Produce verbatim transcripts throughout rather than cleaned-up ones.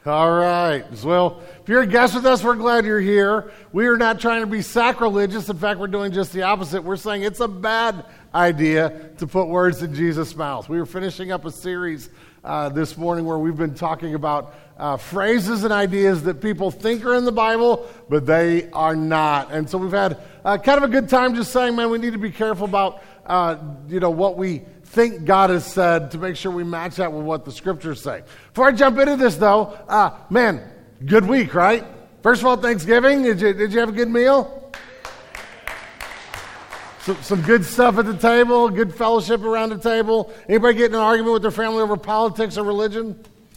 All right. Well, if you're a guest with us, we're glad you're here. We are not trying to be sacrilegious. In fact, we're doing just the opposite. We're saying it's a bad idea to put words in Jesus' mouth. We were finishing up a series uh, this morning where we've been talking about uh, phrases and ideas that people think are in the Bible, but they are not. And so we've had uh, kind of a good time just saying, man, we need to be careful about, uh, you know, what we think God has said to make sure we match that with what the scriptures say. Before I jump into this, though, uh, man, good week, right? First of all, Thanksgiving. Did you, did you have a good meal? Some, some good stuff at the table, good fellowship around the table. Anybody get in an argument with their family over politics or religion?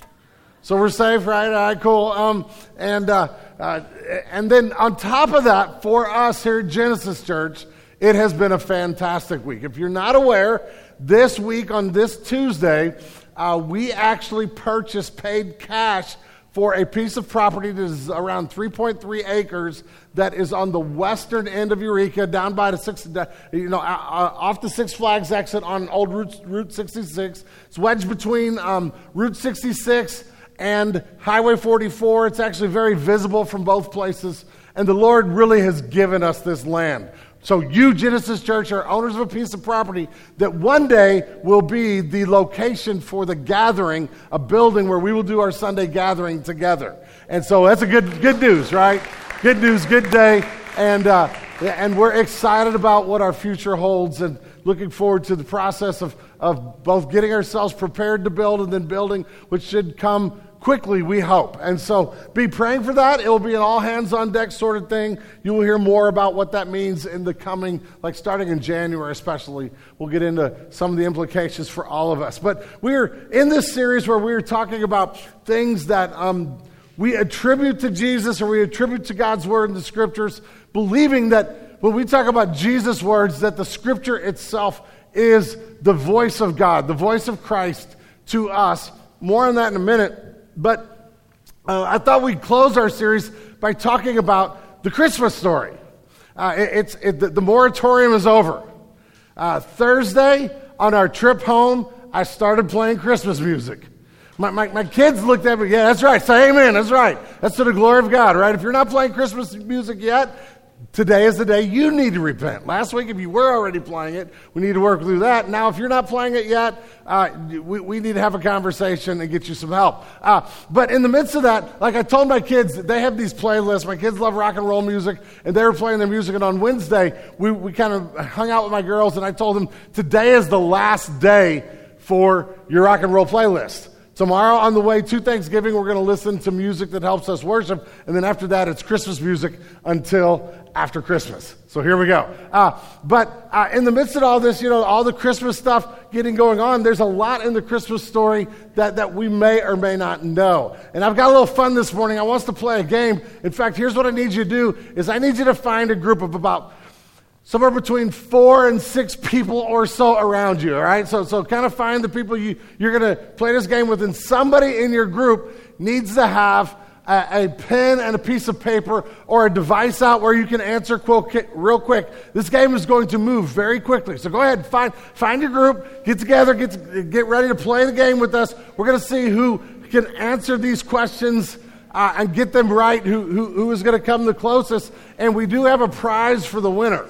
So we're safe, right? All right, cool. Um, and uh, uh, and then on top of that, for us here at Genesis Church, it has been a fantastic week. If you're not aware, this week on this Tuesday, uh, we actually purchased, paid cash for a piece of property that is around three point three acres that is on the western end of Eureka, down by the six, you know, uh, off the Six Flags exit on old Route, Route sixty-six. It's wedged between um, Route sixty-six and Highway forty-four. It's actually very visible from both places, and the Lord really has given us this land. So you, Genesis Church, are owners of a piece of property that one day will be the location for the gathering, a building where we will do our Sunday gathering together. And so that's a good good news, right? Good news, good day. And uh, and we're excited about what our future holds and looking forward to the process of, of both getting ourselves prepared to build and then building, which should come quickly, we hope. And so be praying for that. It will be an all hands on deck sort of thing. You will hear more about what that means in the coming, like starting in January especially. We'll get into some of the implications for all of us. But we're in this series where we're talking about things that um, we attribute to Jesus or we attribute to God's word in the scriptures, believing that when we talk about Jesus' words, that the scripture itself is the voice of God, the voice of Christ to us. More on that in a minute. But uh, I thought we'd close our series by talking about the Christmas story. Uh, it, it's it, the, the moratorium is over. Uh, Thursday, on our trip home, I started playing Christmas music. My, my, my kids looked at me, yeah, that's right, say amen, that's right. That's to the glory of God, right? If you're not playing Christmas music yet, today is the day you need to repent. Last week, if you were already playing it, we need to work through that. Now, if you're not playing it yet, uh, we, we need to have a conversation and get you some help. Uh, but in the midst of that, like I told my kids, they have these playlists. My kids love rock and roll music, and they were playing their music. And on Wednesday, we, we kind of hung out with my girls, and I told them, today is the last day for your rock and roll playlist. Tomorrow on the way to Thanksgiving, we're going to listen to music that helps us worship. And then after that, it's Christmas music until after Christmas. So here we go. Uh, but uh, in the midst of all this, you know, all the Christmas stuff getting going on, there's a lot in the Christmas story that, that we may or may not know. And I've got a little fun this morning. I want us to play a game. In fact, here's what I need you to do, is I need you to find a group of about somewhere between four and six people or so around you, all right? So so kind of find the people you, you're going to play this game with, and somebody in your group needs to have a, a pen and a piece of paper or a device out where you can answer quick, real quick. This game is going to move very quickly. So go ahead, find find your group, get together, get, to, get ready to play the game with us. We're going to see who can answer these questions uh, and get them right, who, who, who is going to come the closest. And we do have a prize for the winner.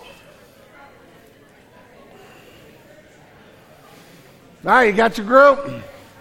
All right, you got your group?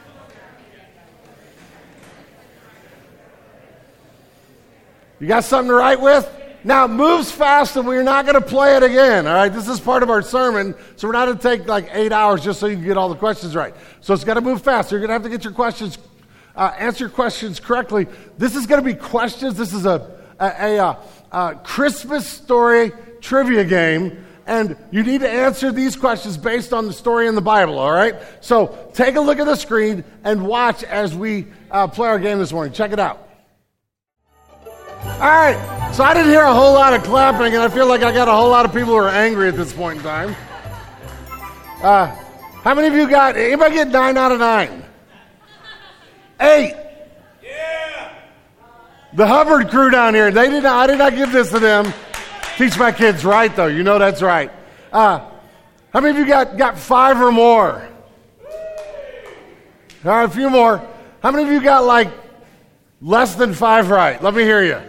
You got something to write with? Now, it moves fast, and we're not going to play it again, all right? This is part of our sermon, so we're not going to take like eight hours just so you can get all the questions right. So it's got to move fast. You're going to have to get your questions, uh, answer your questions correctly. This is going to be questions. This is a, a, a, a Christmas story trivia game. And you need to answer these questions based on the story in the Bible, all right? So take a look at the screen and watch as we uh, play our game this morning. Check it out. All right, so I didn't hear a whole lot of clapping, and I feel like I got a whole lot of people who are angry at this point in time. Uh, how many of you got, anybody get nine out of nine? Eight. Yeah. The Hubbard crew down here, they did not, I did not give this to them. Teach my kids right, though. You know that's right. Uh, how many of you got, got five or more? All right, a few more. How many of you got like Less than five right. Let me hear you.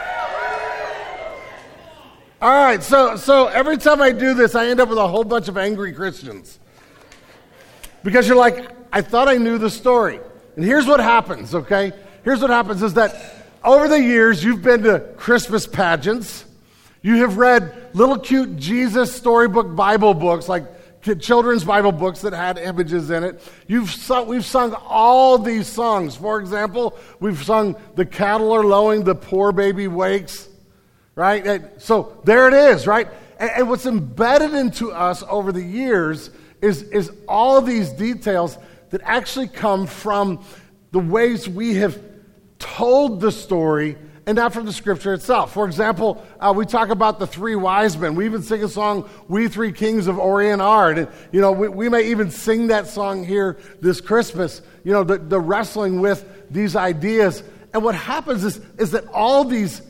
All right, so so every time I do this, I end up with a whole bunch of angry Christians. Because you're like, I thought I knew the story. And here's what happens, okay? Here's what happens is that over the years, you've been to Christmas pageants. You have read little cute Jesus storybook Bible books, like children's Bible books that had images in it. You've sung, we've sung all these songs. For example, we've sung "The Cattle Are Lowing, the Poor Baby Wakes." Right? So there it is, right? And, and what's embedded into us over the years is, is all these details that actually come from the ways we have told the story and not from the scripture itself. For example, uh, we talk about the three wise men. We even sing a song, "We Three Kings of Orient Are." And, you know, we, we may even sing that song here this Christmas, you know, the, the wrestling with these ideas. And what happens is, is that all these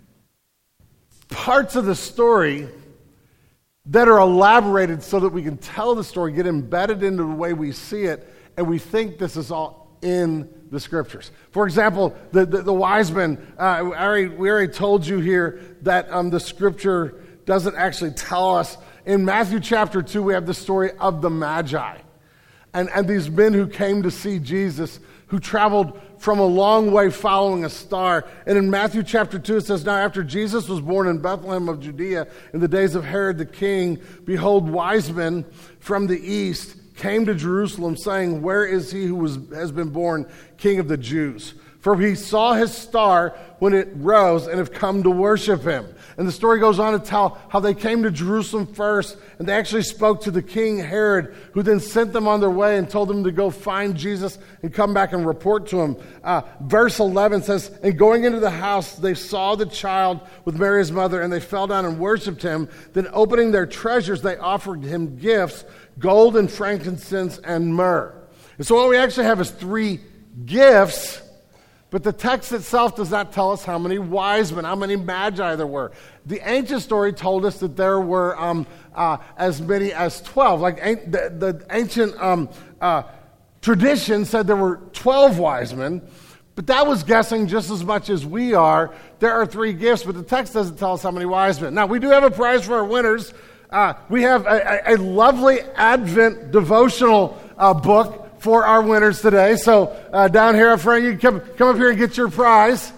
parts of the story that are elaborated so that we can tell the story get embedded into the way we see it, and we think this is all in the scriptures. For example, the, the, the wise men, uh, I already, we already told you here that um, the scripture doesn't actually tell us. In Matthew chapter two, we have the story of the Magi. And, and these men who came to see Jesus, who traveled from a long way following a star. And in Matthew chapter two, it says, "Now after Jesus was born in Bethlehem of Judea in the days of Herod the king, behold, wise men from the east came to Jerusalem, saying, 'Where is he who was, has been born King of the Jews? For we saw his star when it rose and have come to worship him.'" And the story goes on to tell how they came to Jerusalem first, and they actually spoke to the king Herod, who then sent them on their way and told them to go find Jesus and come back and report to him. Uh, verse eleven says, "And going into the house, they saw the child with Mary his mother, and they fell down and worshipped him. Then opening their treasures, they offered him gifts, gold and frankincense and myrrh." And so what we actually have is three gifts. But the text itself does not tell us how many wise men, how many magi there were. The ancient story told us that there were um, uh, as many as twelve. Like the, the ancient um, uh, tradition said there were twelve wise men, but that was guessing just as much as we are. There are three gifts, but the text doesn't tell us how many wise men. Now, we do have a prize for our winners. Uh, we have a, a, a lovely Advent devotional uh, book for our winners today. So uh, down here up front, you can come, come up here and get your prize.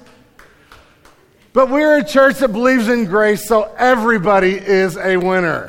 But we're a church that believes in grace, so everybody is a winner.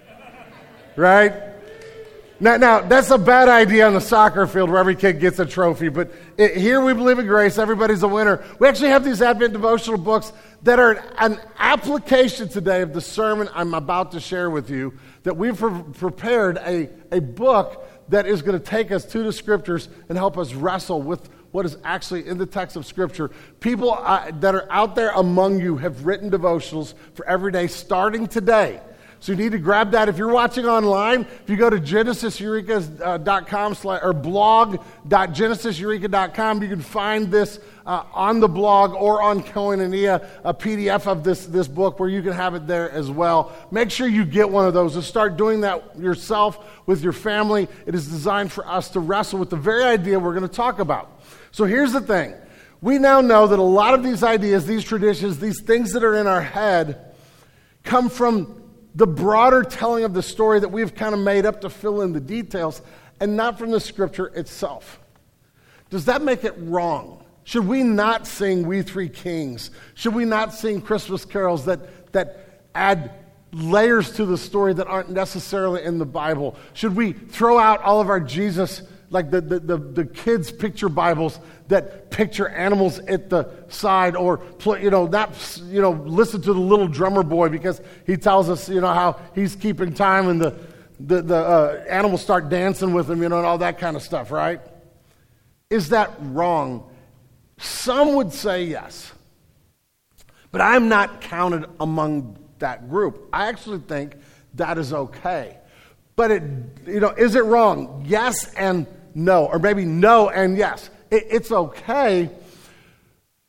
Right? Now, now that's a bad idea on the soccer field where every kid gets a trophy, but it, here we believe in grace, everybody's a winner. We actually have these Advent devotional books that are an application today of the sermon I'm about to share with you, that we've pre- prepared a, a book that is going to take us to the scriptures and help us wrestle with what is actually in the text of Scripture. People uh, that are out there among you have written devotionals for every day starting today. So you need to grab that. If you're watching online, if you go to genesis eureka dot com or blog dot genesis eureka dot com, you can find this uh, on the blog or on Koinonia, a P D F of this, this book where you can have it there as well. Make sure you get one of those and start doing that yourself with your family. It is designed for us to wrestle with the very idea we're going to talk about. So here's the thing. We now know that a lot of these ideas, these traditions, these things that are in our head come from the broader telling of the story that we've kind of made up to fill in the details, and not from the scripture itself. Does that make it wrong? Should we not sing We Three Kings? Should we not sing Christmas carols that, that add layers to the story that aren't necessarily in the Bible? Should we throw out all of our Jesus, like the, the, the, the kids' picture Bibles that picture animals at the side, or play, you know, not you know, listen to the little drummer boy because he tells us, you know, how he's keeping time and the the, the uh, animals start dancing with him, you know, and all that kind of stuff, right? Is that wrong? Some would say yes, but I'm not counted among that group. I actually think that is okay. But it, you know, is it wrong? Yes and no, or maybe no and yes. It, it's okay,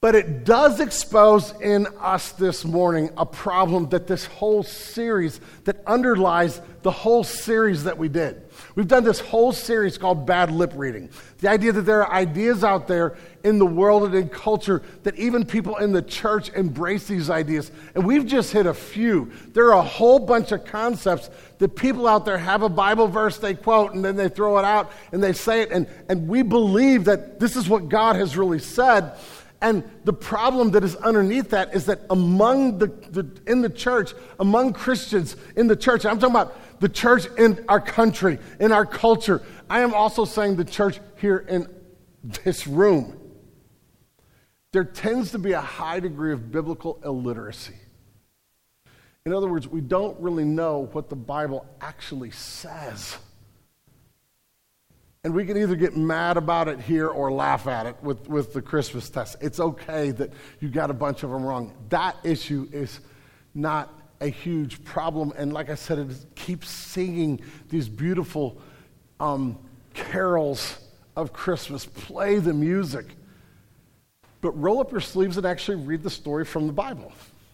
But it does expose in us this morning a problem that this whole series, that underlies the whole series that we did. We've done this whole series called Bad Lip Reading. The idea that there are ideas out there in the world and in culture that even people in the church embrace these ideas. And we've just hit a few. There are a whole bunch of concepts that people out there have a Bible verse they quote and then they throw it out and they say it. And, and we believe that this is what God has really said. And the problem that is underneath that is that among the, the in the church, among Christians in the church, I'm talking about the church in our country, in our culture. I am also saying the church here in this room. There tends to be a high degree of biblical illiteracy. In other words, we don't really know what the Bible actually says. And we can either get mad about it here or laugh at it with, with the Christmas test. It's okay that you got a bunch of them wrong. That issue is not a huge problem. And like I said, it keeps singing these beautiful um, carols of Christmas. Play the music. But roll up your sleeves and actually read the story from the Bible.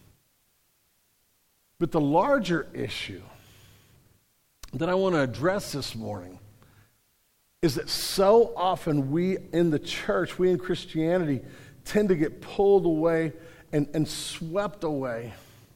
But the larger issue that I want to address this morning is that so often we in the church, we in Christianity, tend to get pulled away and, and swept away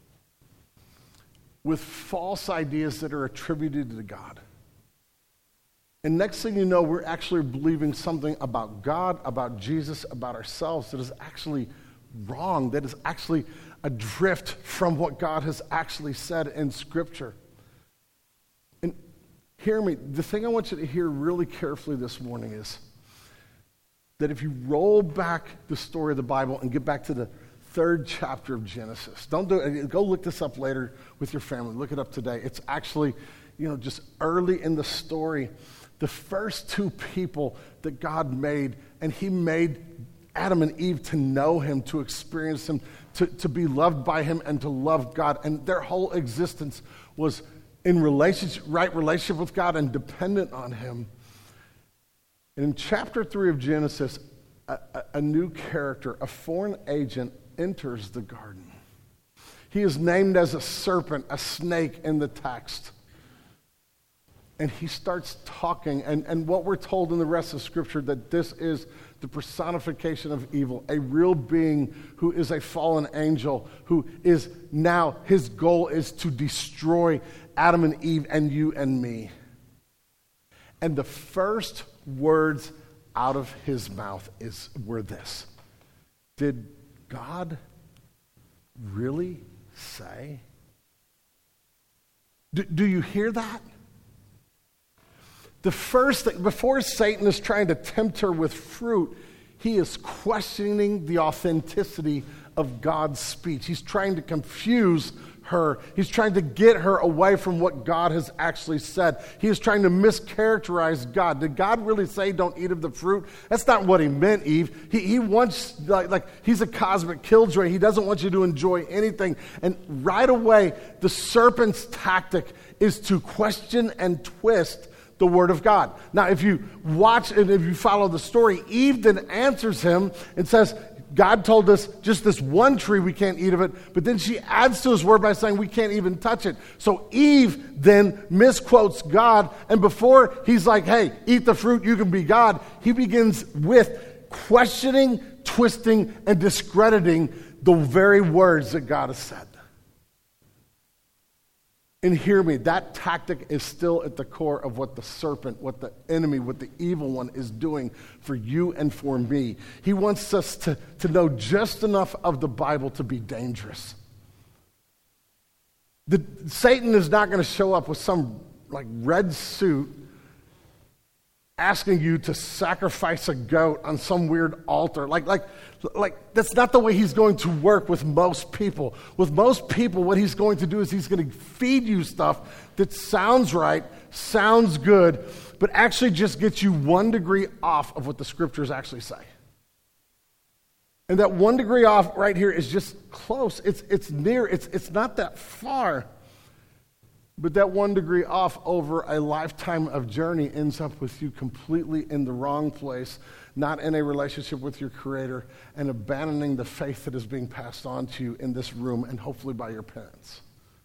with false ideas that are attributed to God. And next thing you know, we're actually believing something about God, about Jesus, about ourselves that is actually wrong, that is actually adrift from what God has actually said in Scripture. And hear me, the thing I want you to hear really carefully this morning is that if you roll back the story of the Bible and get back to the third chapter of Genesis, don't do it, go look this up later with your family, look it up today. It's actually, you know, just early in the story, the first two people that God made, and he made Adam and Eve to know him, to experience him, to, to be loved by him, and to love God. And their whole existence was in relationship, right relationship with God and dependent on him. And in chapter three of Genesis, a, a, a new character, a foreign agent, enters the garden. He is named as a serpent, a snake in the text. And he starts talking, and, and what we're told in the rest of Scripture, that this is the personification of evil, a real being who is a fallen angel, who is now, his goal is to destroy Adam and Eve and you and me. And the first words out of his mouth is were this: did God really say? Do, do you hear that? The first thing, before Satan is trying to tempt her with fruit, he is questioning the authenticity of God's speech. He's trying to confuse her. He's trying to get her away from what God has actually said. He is trying to mischaracterize God. Did God really say don't eat of the fruit? That's not what he meant, Eve. He, he wants, like, like, he's a cosmic killjoy. He doesn't want you to enjoy anything. And right away, the serpent's tactic is to question and twist the word of God. Now, if you watch and if you follow the story, Eve then answers him and says, God told us just this one tree, we can't eat of it. But then she adds to his word by saying we can't even touch it. So Eve then misquotes God. And before he's like, hey, eat the fruit, you can be God, he begins with questioning, twisting, and discrediting the very words that God has said. And hear me, that tactic is still at the core of what the serpent, what the enemy, what the evil one is doing for you and for me. He wants us to, to know just enough of the Bible to be dangerous. The, Satan is not going to show up with some like red suit asking you to sacrifice a goat on some weird altar. Like, like, like that's not the way he's going to work with most people. With most people, what he's going to do is he's going to feed you stuff that sounds right, sounds good, but actually just gets you one degree off of what the Scriptures actually say. And that one degree off right here is just close. It's it's near. It's it's not that far. But that one degree off over a lifetime of journey ends up with you completely in the wrong place, not in a relationship with your Creator, and abandoning the faith that is being passed on to you in this room and hopefully by your parents.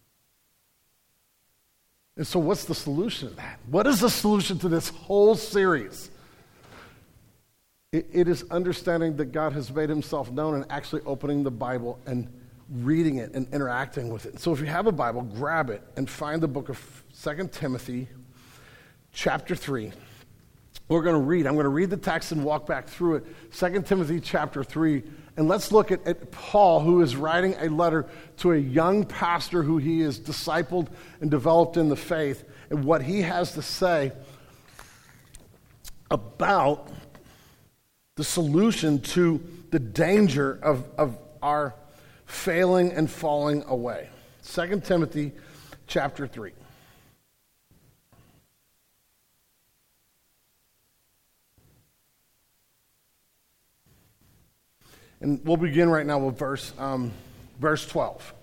And so what's the solution to that? What is the solution to this whole series? It, it is understanding that God has made himself known and actually opening the Bible and reading it and interacting with it. So if you have a Bible, grab it and find the book of Second Timothy chapter three. We're going to read. I'm going to read the text and walk back through it. Second Timothy chapter three. And let's look at, at Paul, who is writing a letter to a young pastor who he has discipled and developed in the faith, and what he has to say about the solution to the danger of, of our failing and falling away. Second Timothy chapter three. And we'll begin right now with verse um, verse twelve.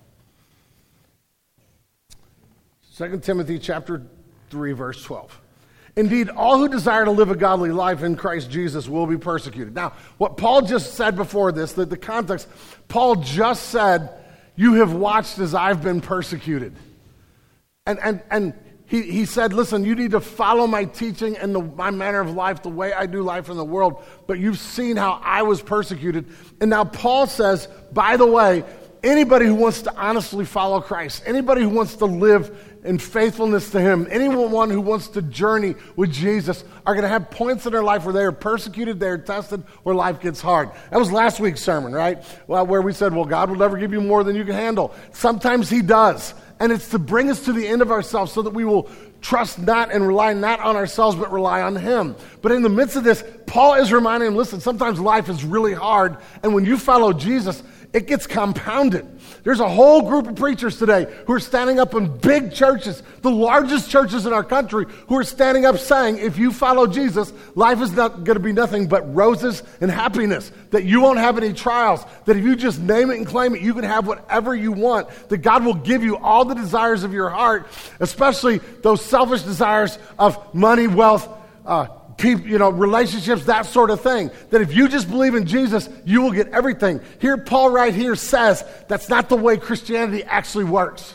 Second Timothy chapter three, verse twelve. Indeed, all who desire to live a godly life in Christ Jesus will be persecuted. Now, what Paul just said before this, the, the context, Paul just said, you have watched as I've been persecuted. And and and he, he said, listen, you need to follow my teaching and the, my manner of life, the way I do life in the world. But you've seen how I was persecuted. And now Paul says, by the way, anybody who wants to honestly follow Christ, anybody who wants to live in faithfulness to him, anyone who wants to journey with Jesus are going to have points in their life where they are persecuted, they are tested, where life gets hard. That was last week's sermon, right? Well, where we said, well, God will never give you more than you can handle. Sometimes he does. And it's to bring us to the end of ourselves so that we will trust not and rely not on ourselves, but rely on him. But in the midst of this, Paul is reminding him, listen, sometimes life is really hard. And when you follow Jesus, it gets compounded. There's a whole group of preachers today who are standing up in big churches, the largest churches in our country, who are standing up saying, if you follow Jesus, life is not going to be nothing but roses and happiness, that you won't have any trials, that if you just name it and claim it, you can have whatever you want, that God will give you all the desires of your heart, especially those selfish desires of money, wealth, uh, people, you know, relationships, that sort of thing. That if you just believe in Jesus, you will get everything. Here, Paul right here says that's not the way Christianity actually works.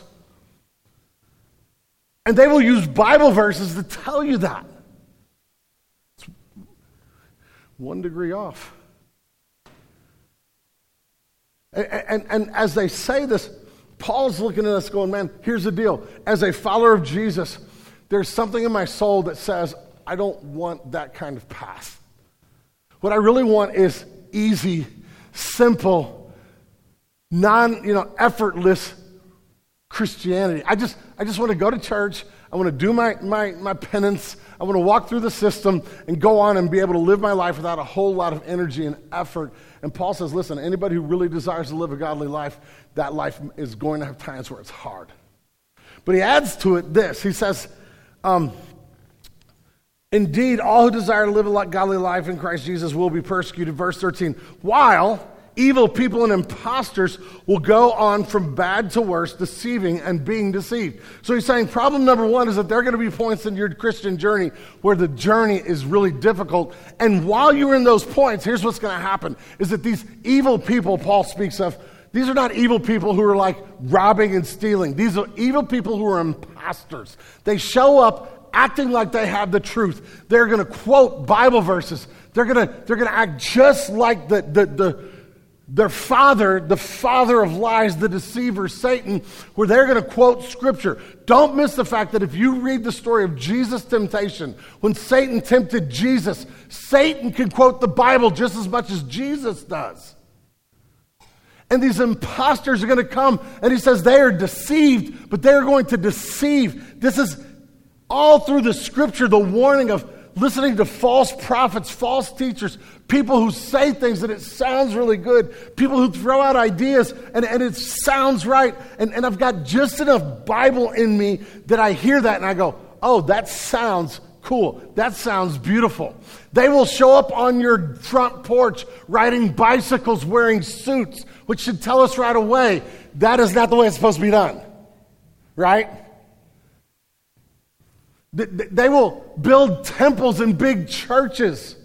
And they will use Bible verses to tell you that. It's one degree off. And, and, and as they say this, Paul's looking at us going, man, here's the deal. As a follower of Jesus, there's something in my soul that says, I don't want that kind of path. What I really want is easy, simple, non, you know, effortless Christianity. I just, I just want to go to church. I want to do my, my, my penance. I want to walk through the system and go on and be able to live my life without a whole lot of energy and effort. And Paul says, listen, anybody who really desires to live a godly life, that life is going to have times where it's hard. But he adds to it this. He says, um, indeed, all who desire to live a godly life in Christ Jesus will be persecuted. Verse thirteen, while evil people and imposters will go on from bad to worse, deceiving and being deceived. So he's saying problem number one is that there are going to be points in your Christian journey where the journey is really difficult. And while you're in those points, here's what's going to happen, is that these evil people Paul speaks of, these are not evil people who are like robbing and stealing. These are evil people who are imposters. They show up acting like they have the truth. They're going to quote Bible verses. They're going to they're going to act just like the, the the their father, the father of lies, the deceiver, Satan, where they're going to quote Scripture. Don't miss the fact that if you read the story of Jesus' temptation, when Satan tempted Jesus, Satan can quote the Bible just as much as Jesus does. And these imposters are going to come, and he says they are deceived, but they're going to deceive. This is all through the Scripture, the warning of listening to false prophets, false teachers, people who say things and it sounds really good, people who throw out ideas and, and it sounds right. And, and I've got just enough Bible in me that I hear that and I go, oh, that sounds cool. That sounds beautiful. They will show up on your front porch riding bicycles, wearing suits, which should tell us right away that is not the way it's supposed to be done. Right? They will build temples and big churches.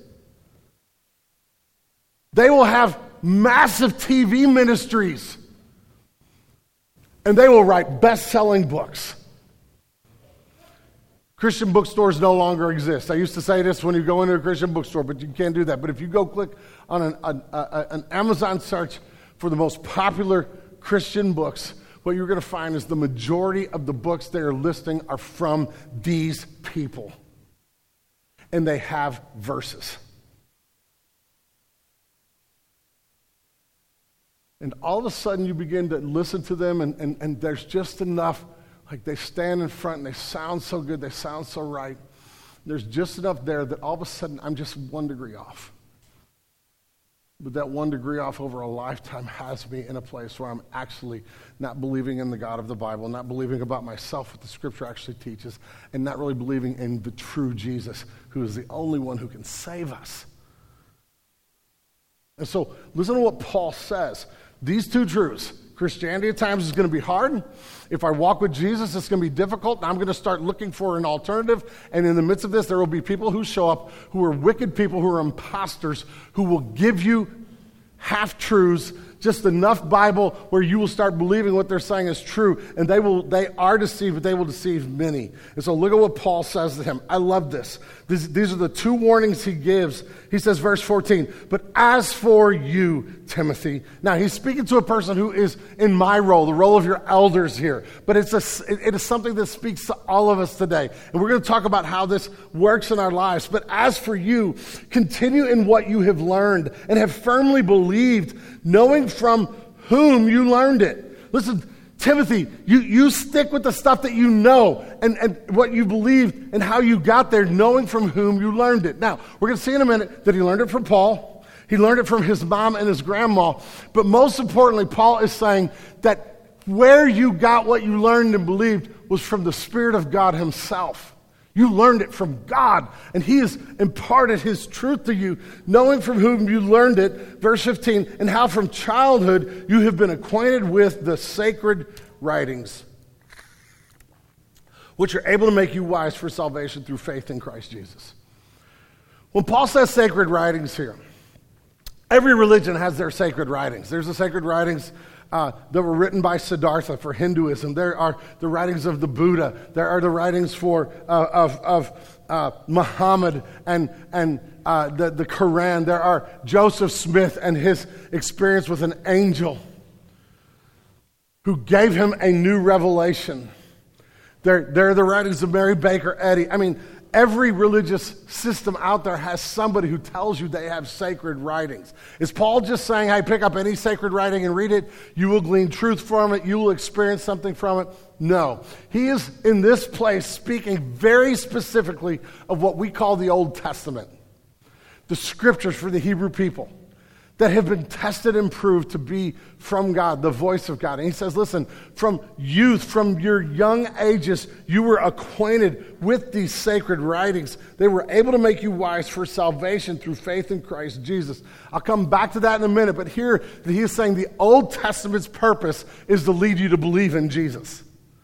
They will have massive T V ministries. And they will write best-selling books. Christian bookstores no longer exist. I used to say this when you go into a Christian bookstore, but you can't do that. But if you go click on an, an, a, an Amazon search for the most popular Christian books, what you're going to find is the majority of the books they are listing are from these people. And they have verses. And all of a sudden you begin to listen to them, and, and, and there's just enough, like they stand in front and they sound so good, they sound so right. There's just enough there that all of a sudden I'm just one degree off. But that one degree off over a lifetime has me in a place where I'm actually not believing in the God of the Bible, not believing about myself what the Scripture actually teaches, and not really believing in the true Jesus, who is the only one who can save us. And so, listen to what Paul says. These two truths. Christianity at times is going to be hard. If I walk with Jesus, it's going to be difficult, and I'm going to start looking for an alternative. And in the midst of this, there will be people who show up who are wicked people, who are imposters, who will give you half-truths, just enough Bible where you will start believing what they're saying is true. And they will, they are deceived, but they will deceive many. And so look at what Paul says to him. I love this. This these are the two warnings he gives. He says, verse fourteen, but as for you, Timothy. Now, he's speaking to a person who is in my role, the role of your elders here. But it's a, it is something that speaks to all of us today. And we're going to talk about how this works in our lives. But as for you, continue in what you have learned and have firmly believed, knowing from whom you learned it. Listen, Timothy, you, you stick with the stuff that you know and, and what you believed and how you got there, knowing from whom you learned it. Now, we're going to see in a minute that he learned it from Paul. He learned it from his mom and his grandma. But most importantly, Paul is saying that where you got what you learned and believed was from the Spirit of God himself. You learned it from God, and he has imparted his truth to you, knowing from whom you learned it, verse fifteen, and how from childhood you have been acquainted with the sacred writings, which are able to make you wise for salvation through faith in Christ Jesus. When Paul says sacred writings here, every religion has their sacred writings. There's the sacred writings Uh, that were written by Siddhartha for Hinduism. There are the writings of the Buddha. There are the writings for uh, of, of uh, Muhammad and and uh, the, the Quran. There are Joseph Smith and his experience with an angel who gave him a new revelation. There, there are the writings of Mary Baker Eddy. I mean, every religious system out there has somebody who tells you they have sacred writings. Is Paul just saying, hey, pick up any sacred writing and read it, you will glean truth from it, you will experience something from it? No. He is in this place speaking very specifically of what we call the Old Testament, the scriptures for the Hebrew people that have been tested and proved to be from God, the voice of God. And he says, listen, from youth, from your young ages, you were acquainted with these sacred writings. They were able to make you wise for salvation through faith in Christ Jesus. I'll come back to that in a minute, but here he is saying the Old Testament's purpose is to lead you to believe in Jesus.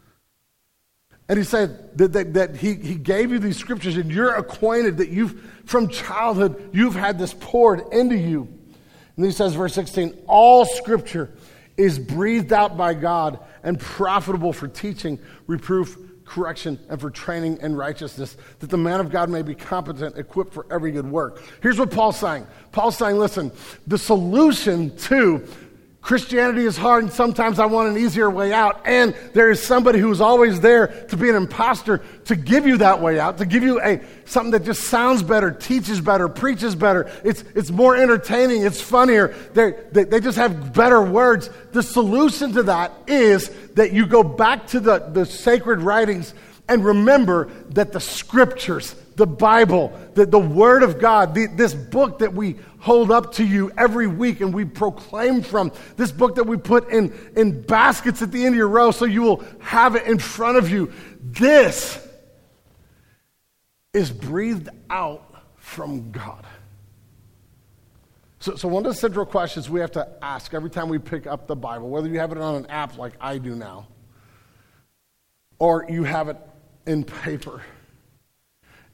And he said that, that, that he, he gave you these scriptures, and you're acquainted that you've, from childhood, you've had this poured into you. And then he says, verse sixteen, all scripture is breathed out by God and profitable for teaching, reproof, correction, and for training in righteousness, that the man of God may be competent, equipped for every good work. Here's what Paul's saying. Paul's saying, listen, the solution to Christianity is hard, and sometimes I want an easier way out. And there is somebody who's always there to be an imposter to give you that way out, to give you a something that just sounds better, teaches better, preaches better. It's it's more entertaining. It's funnier. They they just have better words. The solution to that is that you go back to the, the sacred writings and remember that the scriptures, the Bible, the, the Word of God, the, this book that we hold up to you every week and we proclaim from, this book that we put in, in baskets at the end of your row so you will have it in front of you, this is breathed out from God. So, so one of the central questions we have to ask every time we pick up the Bible, whether you have it on an app like I do now, or you have it in paper,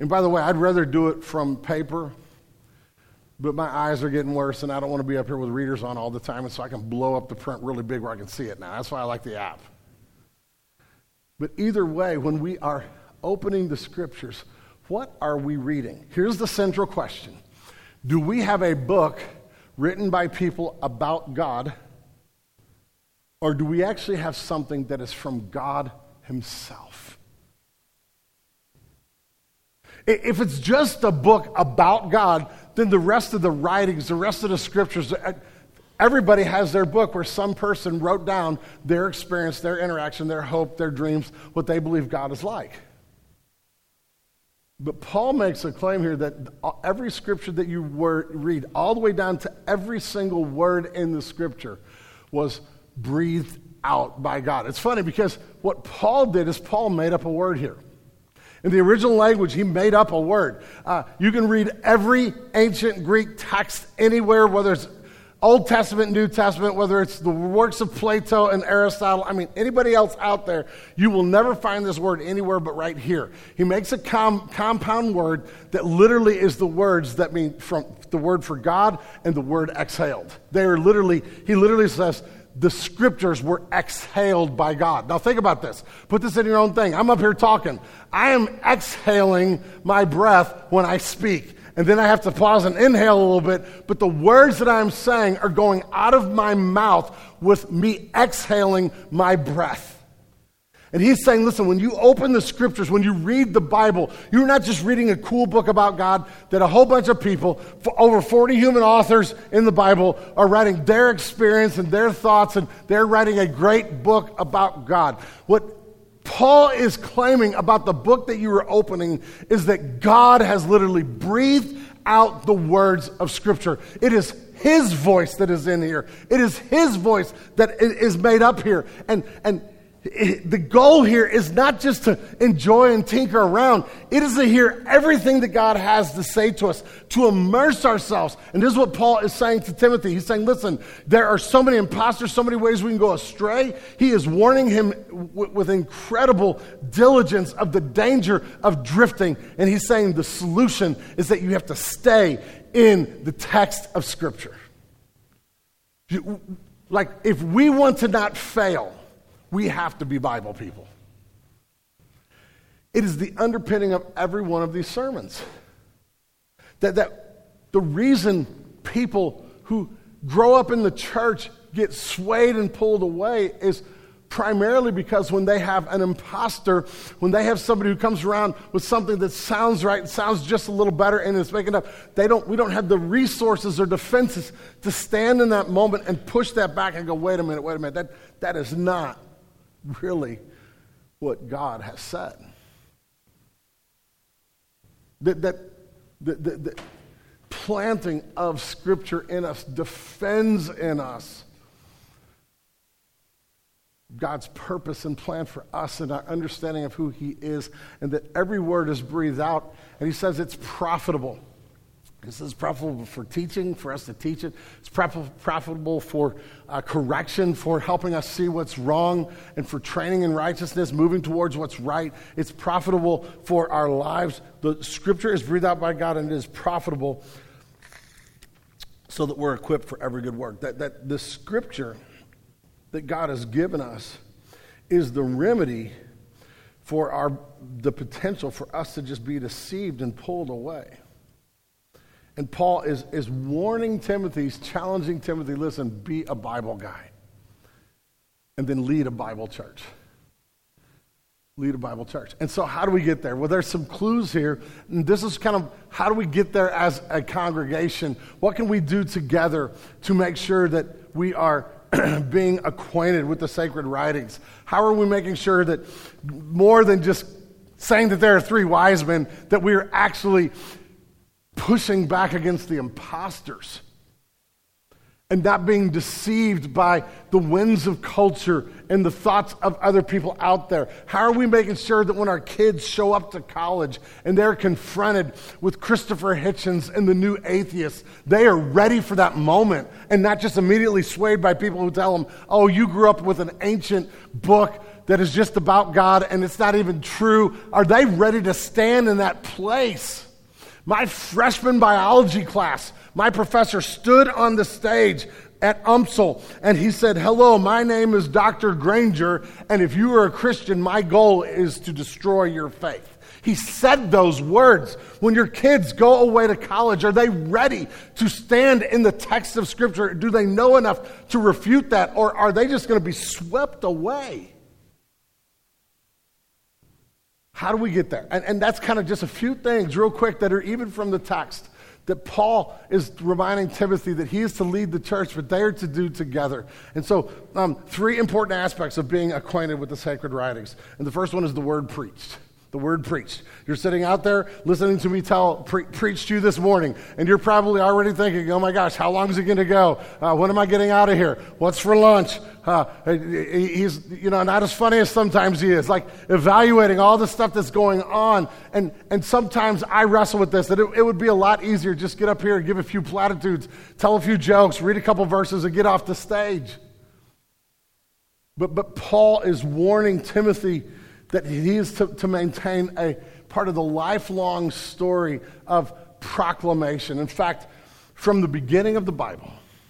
And by the way, I'd rather do it from paper, but my eyes are getting worse, and I don't want to be up here with readers on all the time, and so I can blow up the print really big where I can see it now. That's why I like the app. But either way, when we are opening the Scriptures, what are we reading? Here's the central question. Do we have a book written by people about God, or do we actually have something that is from God himself? If it's just a book about God, then the rest of the writings, the rest of the Scriptures, everybody has their book where some person wrote down their experience, their interaction, their hope, their dreams, what they believe God is like. But Paul makes a claim here that every Scripture that you read, all the way down to every single word in the Scripture, was breathed out by God. It's funny because what Paul did is Paul made up a word here. In the original language, he made up a word. Uh, you can read every ancient Greek text anywhere, whether it's Old Testament, New Testament, whether it's the works of Plato and Aristotle, I mean, anybody else out there, you will never find this word anywhere but right here. He makes a com- compound word that literally is the words that mean from the word for God and the word exhaled. They are literally, he literally says, the Scriptures were exhaled by God. Now think about this. Put this in your own thing. I'm up here talking. I am exhaling my breath when I speak. And then I have to pause and inhale a little bit. But the words that I'm saying are going out of my mouth with me exhaling my breath. And he's saying, listen, when you open the Scriptures, when you read the Bible, you're not just reading a cool book about God that a whole bunch of people, for over forty human authors in the Bible, are writing their experience and their thoughts, and they're writing a great book about God. What Paul is claiming about the book that you are opening is that God has literally breathed out the words of Scripture. It is his voice that is in here. It is his voice that is made up here. And, and the goal here is not just to enjoy and tinker around. It is to hear everything that God has to say to us, to immerse ourselves. And this is what Paul is saying to Timothy. He's saying, listen, there are so many imposters, so many ways we can go astray. He is warning him w- with incredible diligence of the danger of drifting. And he's saying the solution is that you have to stay in the text of Scripture. You, like, if we want to not fail, we have to be Bible people. It is the underpinning of every one of these sermons. That, that the reason people who grow up in the church get swayed and pulled away is primarily because when they have an imposter, when they have somebody who comes around with something that sounds right and sounds just a little better and is making up, they don't, we don't have the resources or defenses to stand in that moment and push that back and go, wait a minute, wait a minute, that, that is not really what God has said. That, that the, the, the planting of Scripture in us defends in us God's purpose and plan for us and our understanding of who he is, and that every word is breathed out. And he says it's profitable. This is profitable for teaching, for us to teach it. It's profitable for uh, correction, for helping us see what's wrong, and for training in righteousness, moving towards what's right. It's profitable for our lives. The Scripture is breathed out by God, and it is profitable so that we're equipped for every good work. That, that the Scripture that God has given us is the remedy for our the potential for us to just be deceived and pulled away. And Paul is, is warning Timothy, he's challenging Timothy, listen, be a Bible guy. And then lead a Bible church. Lead a Bible church. And so how do we get there? Well, there's some clues here. And this is kind of how do we get there as a congregation? What can we do together to make sure that we are being acquainted with the sacred writings? How are we making sure that more than just saying that there are three wise men, that we are actually pushing back against the imposters and not being deceived by the winds of culture and the thoughts of other people out there? How are we making sure that when our kids show up to college and they're confronted with Christopher Hitchens and the new atheists, they are ready for that moment and not just immediately swayed by people who tell them, oh, you grew up with an ancient book that is just about God and it's not even true? Are they ready to stand in that place? My freshman biology class, my professor stood on the stage at U M S L, and he said, "Hello, my name is Doctor Granger, and if you are a Christian, my goal is to destroy your faith." He said those words. When your kids go away to college, are they ready to stand in the text of Scripture? Do they know enough to refute that, or are they just going to be swept away? How do we get there? And, and that's kind of just a few things real quick that are even from the text that Paul is reminding Timothy that he is to lead the church, but they are to do together. And so um, three important aspects of being acquainted with the sacred writings. And the first one is the word preached. The word preached. You're sitting out there listening to me tell pre- preach to you this morning, and you're probably already thinking, "Oh my gosh, how long is it going to go? Uh, when am I getting out of here? What's for lunch?" Uh, he's, you know, not as funny as sometimes he is. Like evaluating all the stuff that's going on, and and sometimes I wrestle with this. That it, it would be a lot easier just get up here and give a few platitudes, tell a few jokes, read a couple verses, and get off the stage. But but Paul is warning Timothy that he is to, to maintain a part of the lifelong story of proclamation. In fact, from the beginning of the Bible,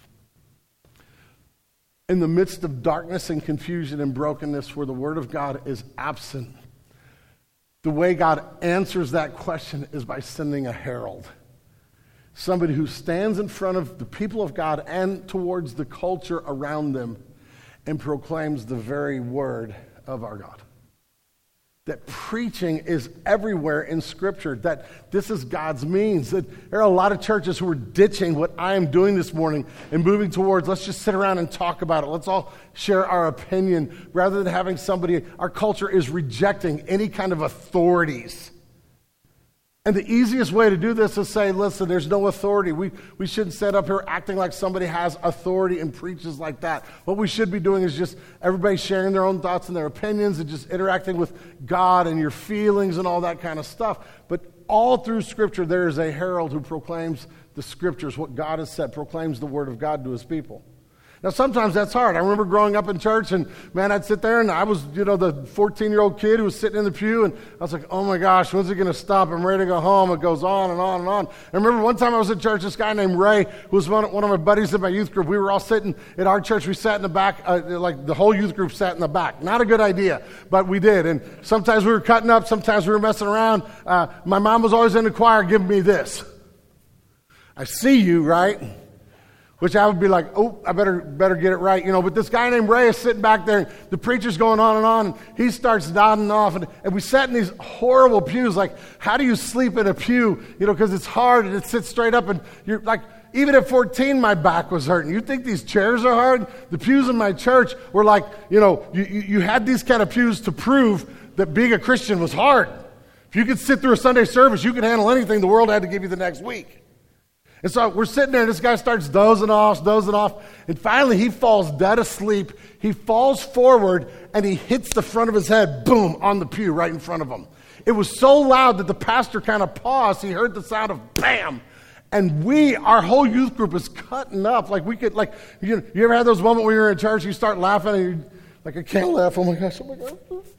in the midst of darkness and confusion and brokenness where the Word of God is absent, the way God answers that question is by sending a herald. Somebody who stands in front of the people of God and towards the culture around them and proclaims the very word of our God. That preaching is everywhere in Scripture, that this is God's means. That there are a lot of churches who are ditching what I am doing this morning and moving towards, let's just sit around and talk about it. Let's all share our opinion rather than having somebody. Our culture is rejecting any kind of authorities. And the easiest way to do this is say, listen, there's no authority. We, we shouldn't stand up here acting like somebody has authority and preaches like that. What we should be doing is just everybody sharing their own thoughts and their opinions and just interacting with God and your feelings and all that kind of stuff. But all through Scripture, there is a herald who proclaims the Scriptures, what God has said, proclaims the Word of God to His people. Now, sometimes that's hard. I remember growing up in church, and man, I'd sit there, and I was, you know, the fourteen-year-old kid who was sitting in the pew, and I was like, oh my gosh, when's it going to stop? I'm ready to go home. It goes on and on and on. I remember one time I was in church, this guy named Ray, who was one, one of my buddies in my youth group. We were all sitting at our church. We sat in the back, uh, like the whole youth group sat in the back. Not a good idea, but we did. And sometimes we were cutting up, sometimes we were messing around. Uh, my mom was always in the choir giving me this. I see you, right? Which I would be like, oh, I better better get it right, you know. But this guy named Ray is sitting back there, and the preacher's going on and on, and he starts nodding off. And, and we sat in these horrible pews. Like, how do you sleep in a pew? You know, because it's hard, and it sits straight up, and you're like, even at fourteen, my back was hurting. You think these chairs are hard? The pews in my church were like, you know, you, you, you had these kind of pews to prove that being a Christian was hard. If you could sit through a Sunday service, you could handle anything the world had to give you the next week. And so we're sitting there, and this guy starts dozing off, dozing off, and finally he falls dead asleep. He falls forward, and he hits the front of his head, boom, on the pew right in front of him. It was so loud that the pastor kind of paused. He heard the sound of bam, and we, our whole youth group is cutting up. Like we could, like, you, you ever had those moments where you're in church, you start laughing, and you're like, I can't laugh, oh my gosh, oh my gosh.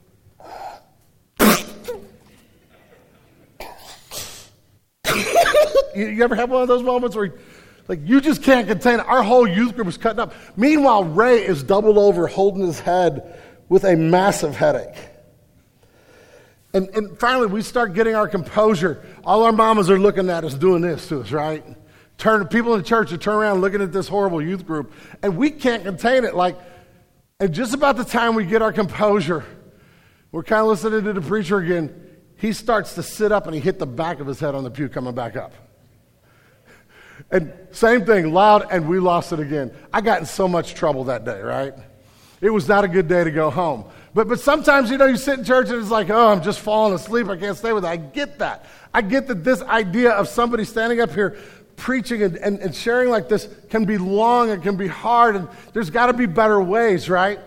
You, you ever have one of those moments where, like, you just can't contain it? Our whole youth group is cutting up. Meanwhile, Ray is doubled over, holding his head with a massive headache. And, and finally, we start getting our composure. All our mamas are looking at us doing this to us, right? Turn people in the church are turn around looking at this horrible youth group, and we can't contain it. Like, and just about the time we get our composure, we're kind of listening to the preacher again. He starts to sit up, and he hit the back of his head on the pew coming back up. And same thing, loud, and we lost it again. I got in so much trouble that day, right? It was not a good day to go home. But but sometimes, you know, you sit in church and it's like, oh, I'm just falling asleep. I can't stay with it. I get that. I get that this idea of somebody standing up here preaching and, and, and sharing like this can be long and can be hard, and there's got to be better ways, right?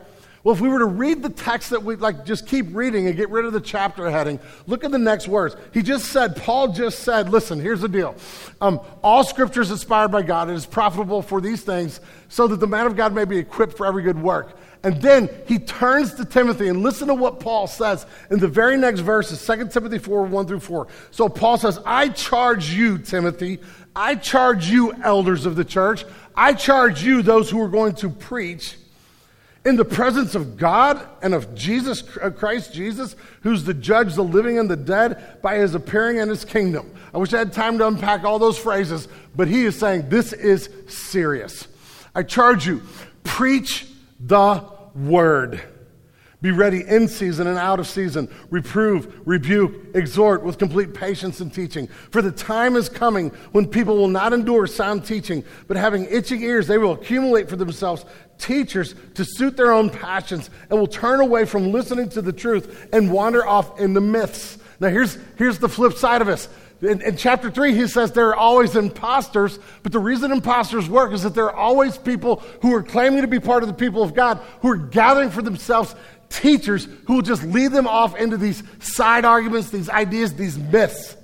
Well, if we were to read the text that we like, just keep reading and get rid of the chapter heading, look at the next words. He just said, Paul just said, listen, here's the deal. Um, all scripture is inspired by God. It is profitable for these things so that the man of God may be equipped for every good work. And then he turns to Timothy, and listen to what Paul says in the very next verses, Second Timothy four, one through four. So Paul says, I charge you, Timothy, I charge you, elders of the church, I charge you, those who are going to preach, in the presence of God and of Jesus Christ Jesus, who's the judge, the living and the dead, by his appearing in his kingdom. I wish I had time to unpack all those phrases, but he is saying this is serious. I charge you, preach the word. Be ready in season and out of season. Reprove, rebuke, exhort with complete patience and teaching. For the time is coming when people will not endure sound teaching, but having itching ears, they will accumulate for themselves teachers to suit their own passions, and will turn away from listening to the truth and wander off into myths. Now here's, here's the flip side of this. In, in chapter three, he says there are always imposters, but the reason imposters work is that there are always people who are claiming to be part of the people of God, who are gathering for themselves teachers who will just lead them off into these side arguments, these ideas, these myths.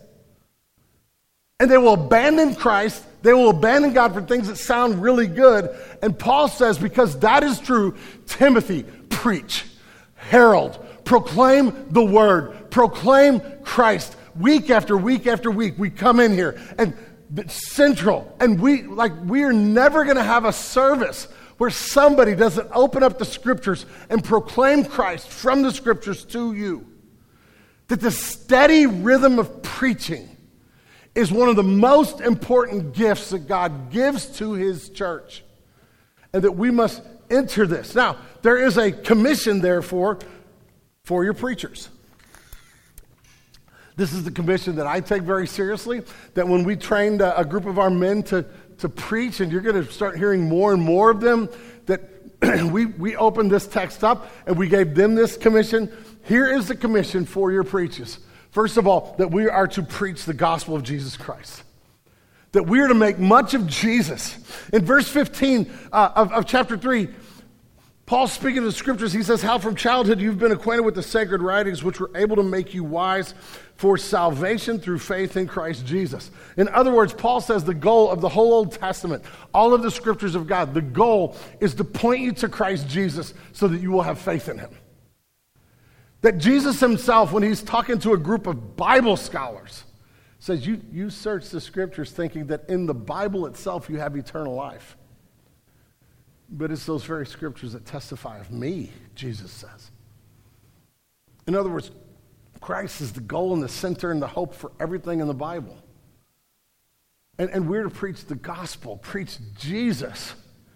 And they will abandon Christ, they will abandon God for things that sound really good. And Paul says, because that is true, Timothy, preach, herald, proclaim the word, proclaim Christ. Week after week after week, we come in here and central, and we like we are never going to have a service where somebody doesn't open up the scriptures and proclaim Christ from the scriptures to you. That the steady rhythm of preaching is one of the most important gifts that God gives to his church, and that we must enter this. Now, there is a commission, therefore, for your preachers. This is the commission that I take very seriously, that when we trained a, a group of our men to, to preach, and you're going to start hearing more and more of them, that we, we opened this text up and we gave them this commission. Here is the commission for your preachers. First of all, that we are to preach the gospel of Jesus Christ. That we are to make much of Jesus. In verse fifteen uh, of, of chapter three, Paul, speaking of the scriptures, he says, how from childhood you've been acquainted with the sacred writings, which were able to make you wise for salvation through faith in Christ Jesus. In other words, Paul says the goal of the whole Old Testament, all of the scriptures of God, the goal is to point you to Christ Jesus so that you will have faith in him. That Jesus himself, when he's talking to a group of Bible scholars, says, you, you search the scriptures thinking that in the Bible itself you have eternal life. But it's those very scriptures that testify of me, Jesus says. In other words, Christ is the goal and the center and the hope for everything in the Bible. And, and we're to preach the gospel, preach Jesus.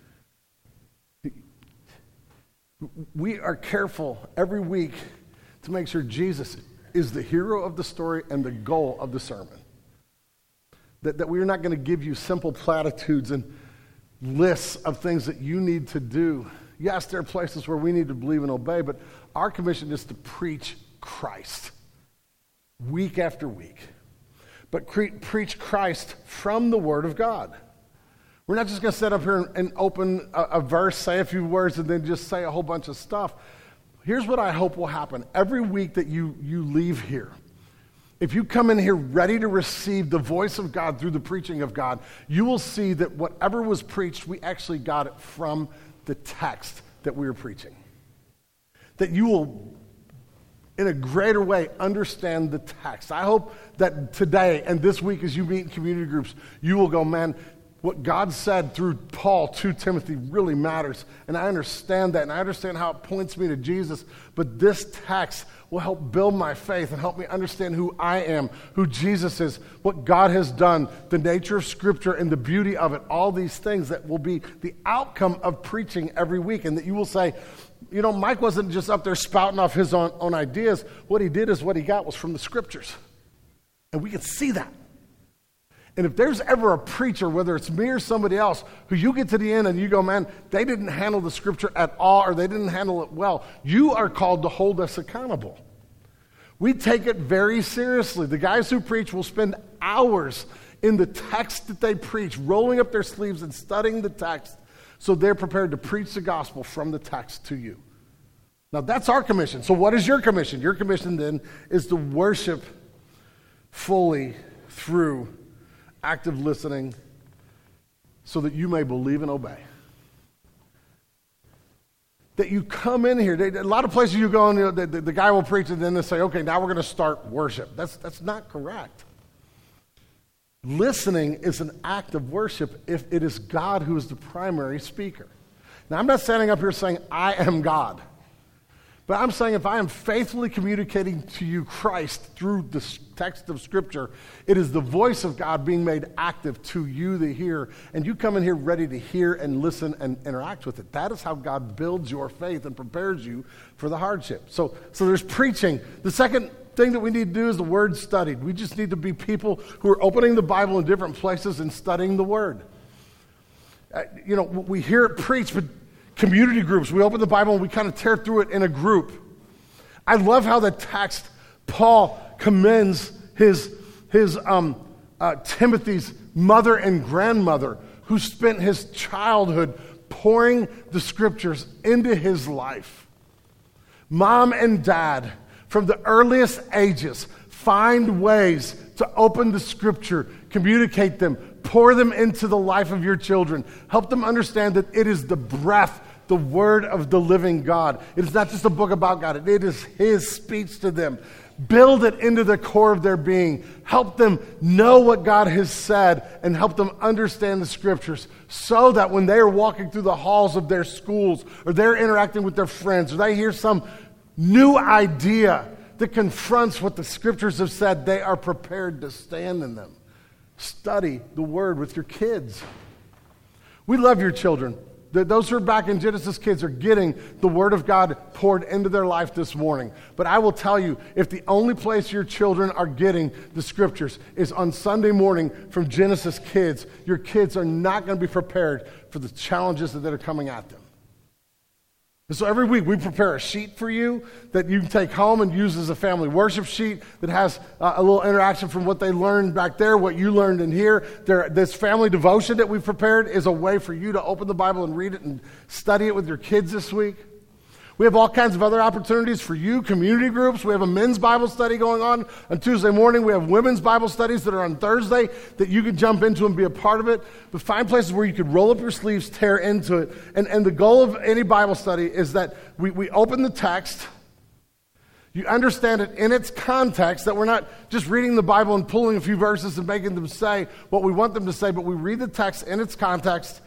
We are careful every week to make sure Jesus is the hero of the story and the goal of the sermon. That, that we're not going to give you simple platitudes and lists of things that you need to do. Yes, there are places where we need to believe and obey, but our commission is to preach Christ week after week. But cre- preach Christ from the Word of God. We're not just going to sit up here and, and open a, a verse, say a few words, and then just say a whole bunch of stuff. Here's what I hope will happen. Every week that you, you leave here, if you come in here ready to receive the voice of God through the preaching of God, you will see that whatever was preached, we actually got it from the text that we were preaching. That you will, in a greater way, understand the text. I hope that today and this week as you meet in community groups, you will go, man, what God said through Paul to Timothy really matters. And I understand that, and I understand how it points me to Jesus. But this text will help build my faith and help me understand who I am, who Jesus is, what God has done, the nature of Scripture and the beauty of it, all these things that will be the outcome of preaching every week. And that you will say, you know, Mike wasn't just up there spouting off his own, own ideas. What he did is what he got was from the Scriptures. And we can see that. And if there's ever a preacher, whether it's me or somebody else, who you get to the end and you go, man, they didn't handle the Scripture at all, or they didn't handle it well, you are called to hold us accountable. We take it very seriously. The guys who preach will spend hours in the text that they preach, rolling up their sleeves and studying the text so they're prepared to preach the gospel from the text to you. Now, that's our commission. So what is your commission? Your commission, then, is to worship fully through active listening so that you may believe and obey. That you come in here. A lot of places you go and you know, the, the, the guy will preach and then they say, okay, now we're going to start worship. That's, that's not correct. Listening is an act of worship if it is God who is the primary speaker. Now, I'm not standing up here saying, I am God. But I'm saying if I am faithfully communicating to you Christ through the text of Scripture, it is the voice of God being made active to you, the hearer, and you come in here ready to hear and listen and interact with it. That is how God builds your faith and prepares you for the hardship. So, so there's preaching. The second thing that we need to do is the Word studied. We just need to be people who are opening the Bible in different places and studying the Word. Uh, you know, we hear it preached, but community groups, we open the Bible and we kind of tear through it in a group. I love how the text, Paul commends his, his um, uh, Timothy's mother and grandmother who spent his childhood pouring the Scriptures into his life. Mom and dad, from the earliest ages, find ways to open the Scripture, communicate them, pour them into the life of your children. Help them understand that it is the breath, the word of the living God. It is not just a book about God. It is His speech to them. Build it into the core of their being. Help them know what God has said and help them understand the Scriptures so that when they are walking through the halls of their schools or they're interacting with their friends or they hear some new idea that confronts what the Scriptures have said, they are prepared to stand in them. Study the Word with your kids. We love your children. Those who are back in Genesis kids are getting the Word of God poured into their life this morning. But I will tell you, if the only place your children are getting the Scriptures is on Sunday morning from Genesis kids, your kids are not going to be prepared for the challenges that are coming at them. And so every week we prepare a sheet for you that you can take home and use as a family worship sheet that has uh, a little interaction from what they learned back there, what you learned in here. There, this family devotion that we've prepared is a way for you to open the Bible and read it and study it with your kids this week. We have all kinds of other opportunities for you, community groups. We have a men's Bible study going on on Tuesday morning. We have women's Bible studies that are on Thursday that you can jump into and be a part of it. But find places where you could roll up your sleeves, tear into it. And, and the goal of any Bible study is that we, we open the text, you understand it in its context, that we're not just reading the Bible and pulling a few verses and making them say what we want them to say, but we read the text in its context.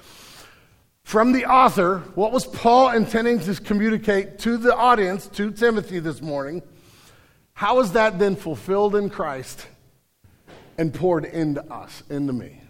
From the author, what was Paul intending to communicate to the audience, to Timothy this morning? How is that then fulfilled in Christ and poured into us, into me?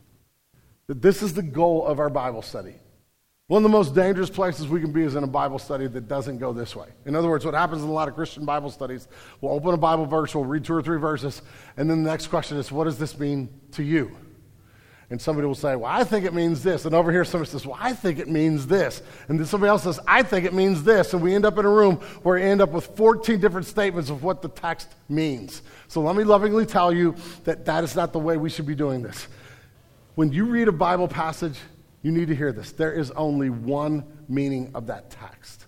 That this is the goal of our Bible study. One of the most dangerous places we can be is in a Bible study that doesn't go this way. In other words, what happens in a lot of Christian Bible studies, we'll open a Bible verse, we'll read two or three verses, and then the next question is, what does this mean to you? And somebody will say, well, I think it means this. And over here somebody says, well, I think it means this. And then somebody else says, I think it means this. And we end up in a room where we end up with fourteen different statements of what the text means. So let me lovingly tell you that that is not the way we should be doing this. When you read a Bible passage, you need to hear this. There is only one meaning of that text.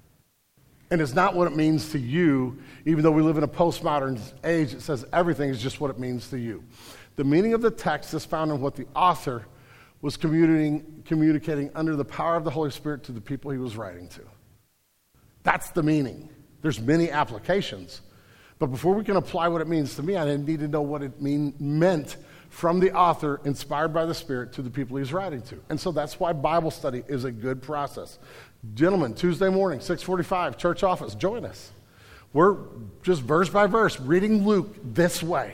And it's not what it means to you, even though we live in a postmodern age. It says everything is just what it means to you. The meaning of the text is found in what the author was communicating, communicating under the power of the Holy Spirit to the people he was writing to. That's the meaning. There's many applications. But before we can apply what it means to me, I need to know what it mean, meant from the author, inspired by the Spirit, to the people he's writing to. And so that's why Bible study is a good process. Gentlemen, Tuesday morning, six forty-five, church office, join us. We're just verse by verse reading Luke this way.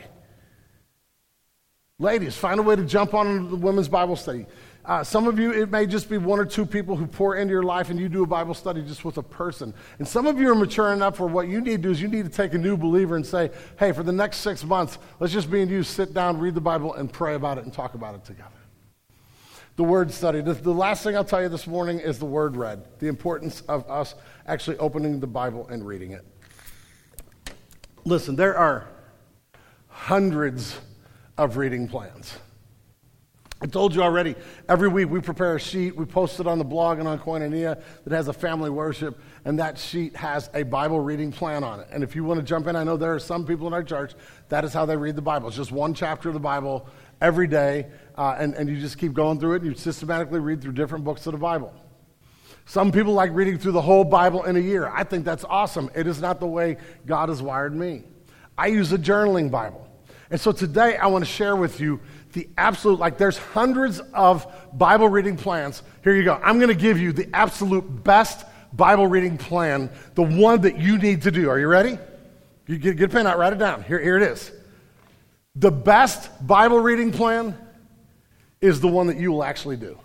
Ladies, find a way to jump on the women's Bible study. Uh, some of you, it may just be one or two people who pour into your life and you do a Bible study just with a person. And some of you are mature enough for what you need to do is you need to take a new believer and say, hey, for the next six months, let's just be in you, sit down, read the Bible, and pray about it and talk about it together. The word study. The, the last thing I'll tell you this morning is the word read, the importance of us actually opening the Bible and reading it. Listen, there are hundreds of reading plans. I told you already, every week we prepare a sheet, we post it on the blog and on Koinonia that has a family worship, and that sheet has a Bible reading plan on it. And if you want to jump in, I know there are some people in our church, that is how they read the Bible. It's just one chapter of the Bible every day, uh, and, and you just keep going through it, and you systematically read through different books of the Bible. Some people like reading through the whole Bible in a year. I think that's awesome. It is not the way God has wired me. I use a journaling Bible. And so today I want to share with you the absolute, like there's hundreds of Bible reading plans. Here you go. I'm going to give you the absolute best Bible reading plan, the one that you need to do. Are you ready? You get, get a pen out, write it down. Here, here it is. The best Bible reading plan is the one that you will actually do.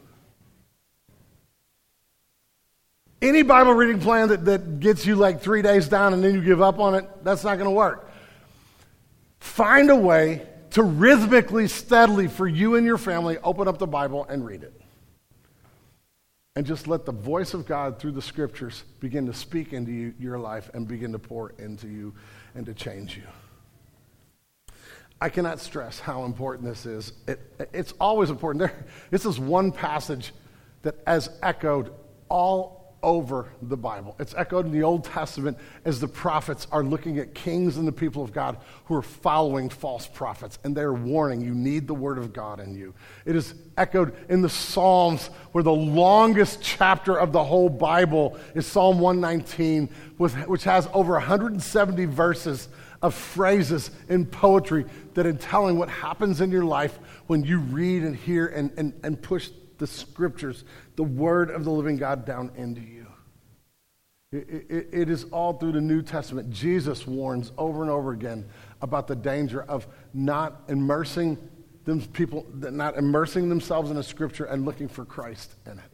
Any Bible reading plan that, that gets you like three days down and then you give up on it, that's not going to work. Find a way to rhythmically, steadily, for you and your family, open up the Bible and read it. And just let the voice of God through the scriptures begin to speak into you, your life and begin to pour into you and to change you. I cannot stress how important this is. It, it's always important. There, this is one passage that has echoed all over the Bible. It's echoed in the Old Testament as the prophets are looking at kings and the people of God who are following false prophets, and they're warning, you need the word of God in you. It is echoed in the Psalms, where the longest chapter of the whole Bible is Psalm one nineteen, with, which has over one hundred seventy verses of phrases in poetry that are telling what happens in your life when you read and hear and, and, and push the scriptures, the word of the living God down into you. It, it, it is all through the New Testament. Jesus warns over and over again about the danger of not immersing them people, not immersing themselves in a scripture and looking for Christ in it.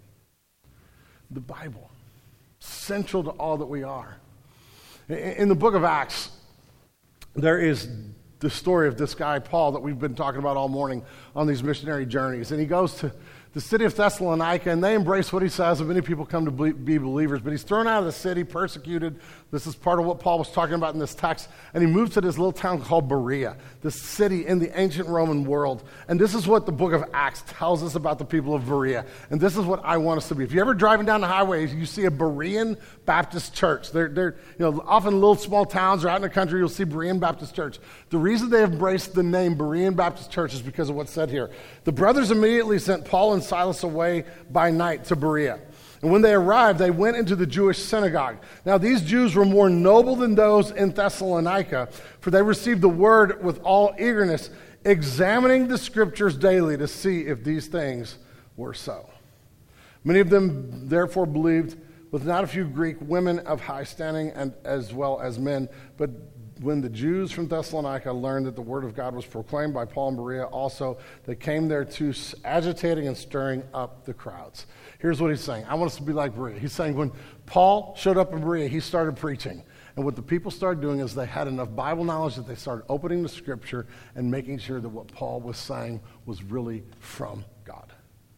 The Bible, central to all that we are. In, in the book of Acts, there is the story of this guy, Paul, that we've been talking about all morning on these missionary journeys. And he goes to the city of Thessalonica, and they embrace what he says, and many people come to be believers. But he's thrown out of the city, persecuted. This is part of what Paul was talking about in this text. And he moves to this little town called Berea, this city in the ancient Roman world. And this is what the book of Acts tells us about the people of Berea. And this is what I want us to be. If you're ever driving down the highway, you see a Berean Baptist church. They're, they're you know, often little small towns or out in the country, you'll see Berean Baptist church. The reason they embraced the name Berean Baptist church is because of what's said here. The brothers immediately sent Paul and Silas away by night to Berea. And when they arrived, they went into the Jewish synagogue. Now, these Jews were more noble than those in Thessalonica, for they received the word with all eagerness, examining the scriptures daily to see if these things were so. Many of them therefore believed, with not a few Greek women of high standing and as well as men. But when the Jews from Thessalonica learned that the word of God was proclaimed by Paul and Berea also, they came there too, agitating and stirring up the crowds. Here's what he's saying. I want us to be like Berea. He's saying when Paul showed up in Berea, he started preaching. And what the people started doing is they had enough Bible knowledge that they started opening the scripture and making sure that what Paul was saying was really from God.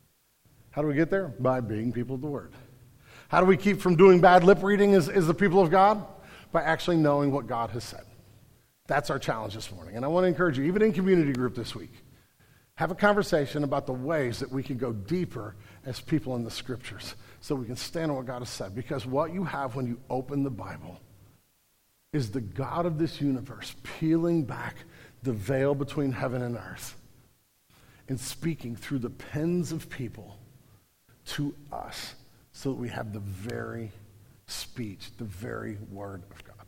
How do we get there? By being people of the word. How do we keep from doing bad lip reading as, as the people of God? By actually knowing what God has said. That's our challenge this morning. And I want to encourage you, even in community group this week, have a conversation about the ways that we can go deeper as people in the scriptures so we can stand on what God has said. Because what you have when you open the Bible is the God of this universe peeling back the veil between heaven and earth and speaking through the pens of people to us so that we have the very speech, the very word of God.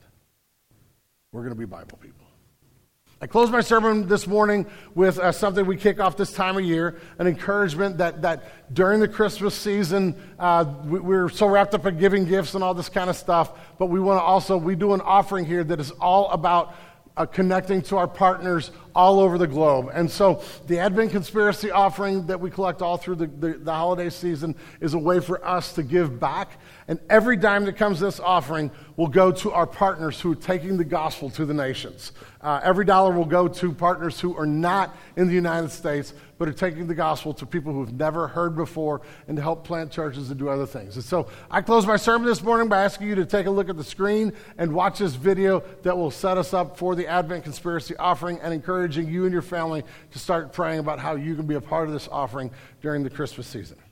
We're going to be Bible people. I close my sermon this morning with uh, something we kick off this time of year, an encouragement that that during the Christmas season, uh, we, we're so wrapped up in giving gifts and all this kind of stuff, but we want to also, we do an offering here that is all about uh, connecting to our partners all over the globe. And so the Advent Conspiracy offering that we collect all through the, the, the holiday season is a way for us to give back. And every dime that comes to this offering will go to our partners who are taking the gospel to the nations. Uh, every dollar will go to partners who are not in the United States, but are taking the gospel to people who have never heard before and to help plant churches and do other things. And so I close my sermon this morning by asking you to take a look at the screen and watch this video that will set us up for the Advent Conspiracy offering, and encouraging you and your family to start praying about how you can be a part of this offering during the Christmas season.